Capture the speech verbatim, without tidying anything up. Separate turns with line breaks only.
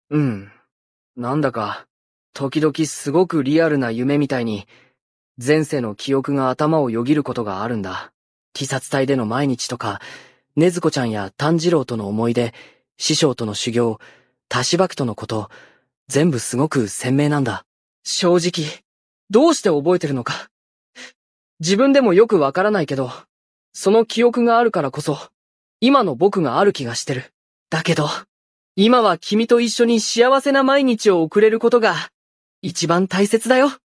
うん。なんだか、時々すごくリアルな夢みたいに、前世の記憶が頭をよぎることがあるんだ。鬼殺隊での毎日とか、禰豆子ちゃんや炭治郎との思い出、師匠との修行、多芝とのこと、全部すごく鮮明なんだ。正直、どうして覚えてるのか。自分でもよくわからないけど、その記憶があるからこそ、今の僕がある気がしてる。だけど、今は君と一緒に幸せな毎日を送れることが、一番大切だよ。